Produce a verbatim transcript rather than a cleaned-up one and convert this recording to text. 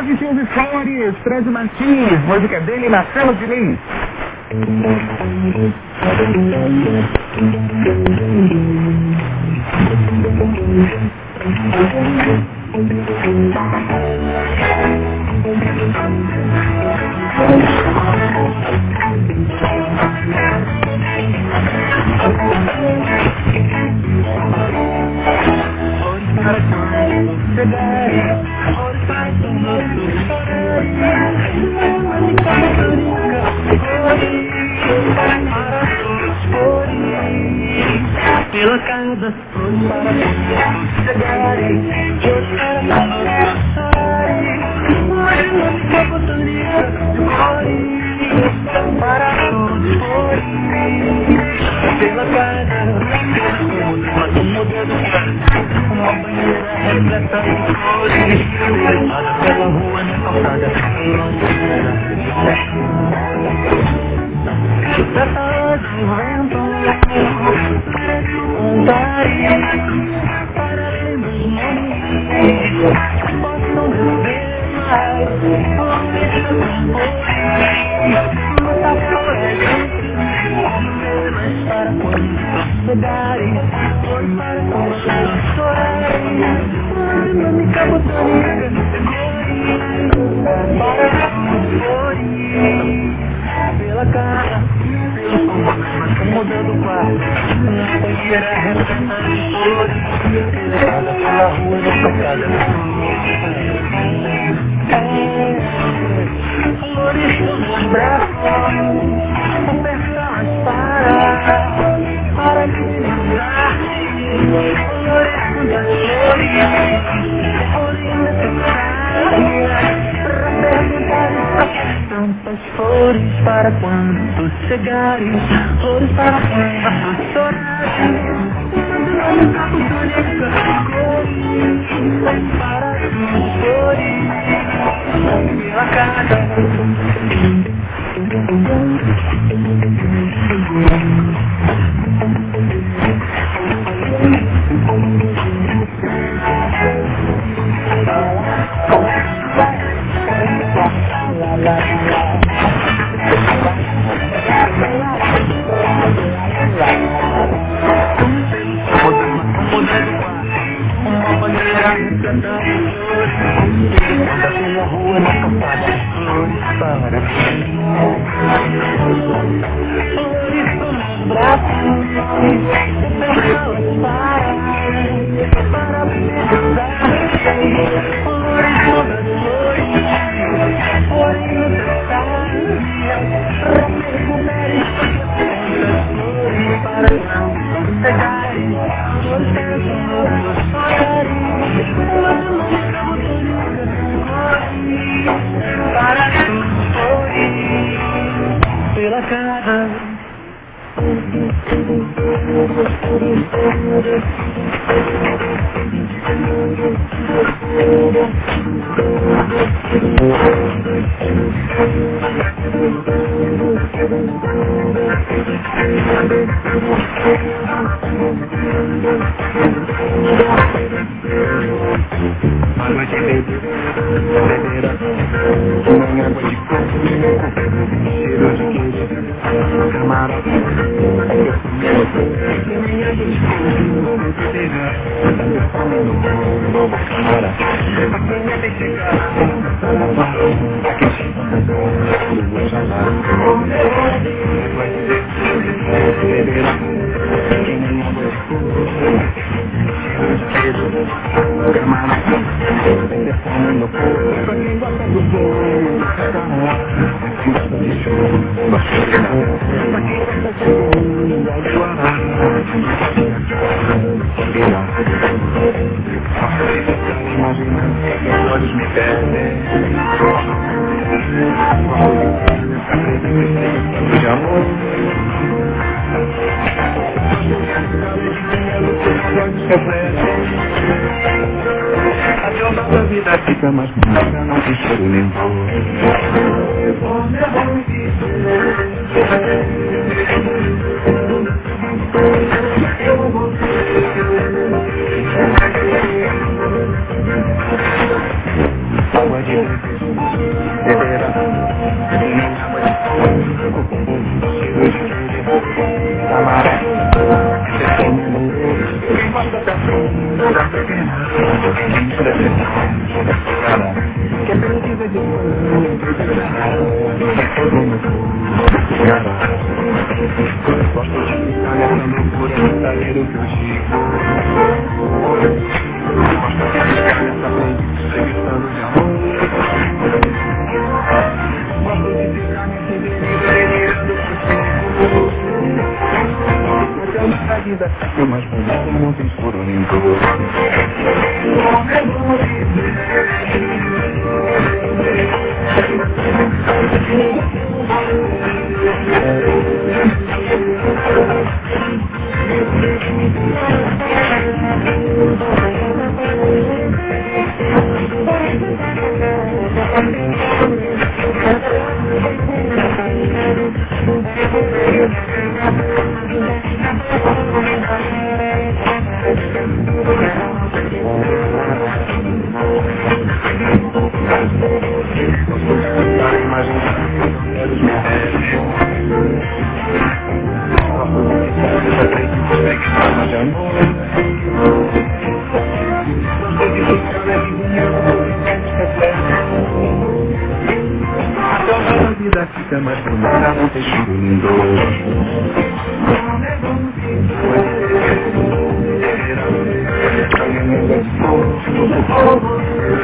Flores e Flores, Fred Martins, música dele, Marcelo Diniz. Pela casa das flores para todos chegarem, eu espero para todos chorarem, mas não me oportunidade de flores para todos flores. Pela casa, mas um modelo uma banheira repleta de flores, levada pela rua na calçada, repleta de vento. Para além dos nomes, possam dizer mais, flores muita flor mas para quando chegarem, flores para quando chorarem, uma única botânica, para flores, pela cara, pelo som, mudando o quarto, na banheira repleta de flores, levada pela rua na tocada de flores. Flores nos braços, apertadas para, para minimizar. Flores das flores, flores necessárias, para perguntar tantas flores para quando chegarem, flores para quando chorarem, uma única botânica, flores para as flores, pela casa. Uma bandeira repleta de flores, anda pela rua na calçada, flores para flores nos braços, flores para, para precisar, flores todas flores, flores necessárias, para recuperar tantas flores para não chegarem, flores para não chorarem, uma única botânica, para todos flores, pela casa. Água de leite, bebedeira, nem água de coco, cheiro de queijo, camarão, nem água de coco, bebedeira, cara, quem é que chegar, eu vou chamar, vai dizer, bebedeira, quem nem água de coco, cheiro de queijo, camarão, telefone no corpo, pra quem gosta do bom, cada um, quem gosta de show, gosta de nada, pra quem gosta de bom, igual de guará, combina, faço isso pra imaginar, meus olhos me perdem, de amor, a jornada da vida fica mais bonita, não tem choro nem dor. Água de leite, Que precisa de gosto de ficar nessa loucura, saber o que eu digo. Gosto de ficar nessa frente, gritando de amor. Gosto de ficar nesse delirando contigo. Porque nessa vida fica mais bonito, não tem furo nem dor. Não é bom a vida fica mais bonita, não tem choro nem dor. Alguém me